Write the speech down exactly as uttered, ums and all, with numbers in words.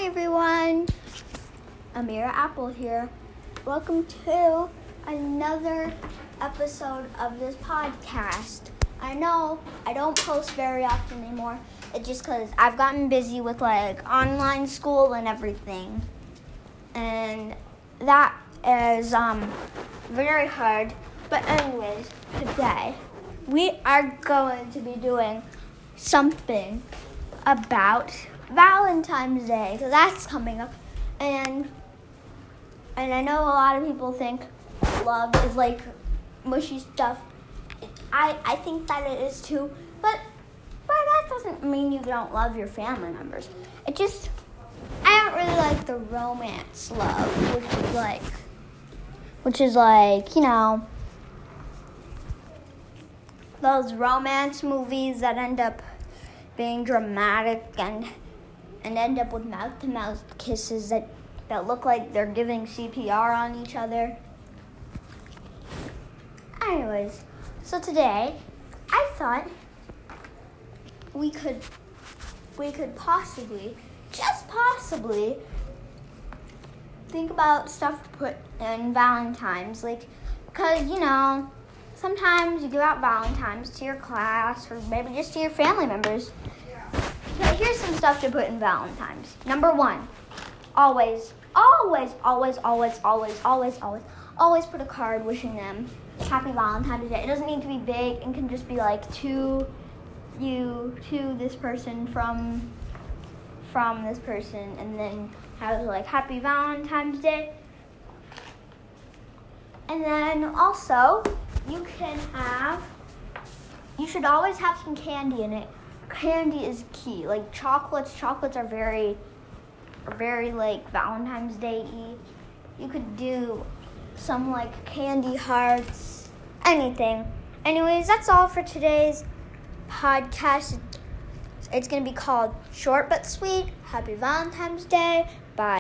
everyone, Amira Apple here. Welcome to another episode of this podcast. I know I don't post very often anymore. It's just because I've gotten busy with like online school and everything. And that is um very hard. But anyways, today we are going to be doing something about Valentine's Day, because that's coming up, and and I know a lot of people think love is like mushy stuff. I I think that it is too, but but that doesn't mean you don't love your family members. It just I don't really like the romance love, which is like which is like you know those romance movies that end up being dramatic and and end up with mouth-to-mouth kisses that, that look like they're giving C P R on each other. Anyways, so today I thought we could we could possibly, just possibly, think about stuff to put in Valentine's, like, because, you know, sometimes you give out Valentine's to your class or maybe just to your family members. So here's some stuff to put in Valentine's. Number one, always, always, always, always, always, always, always, always put a card wishing them Happy Valentine's Day. It doesn't need to be big. It can just be like to you, to this person, from from this person, and then have like Happy Valentine's Day. And then also, you can have, you should always have some candy in it. Candy is key. Like chocolates, chocolates are very, are very like Valentine's Day-y. You could do some like candy hearts, anything. Anyways, that's all for today's podcast. It's going to be called Short But Sweet. Happy Valentine's Day. Bye.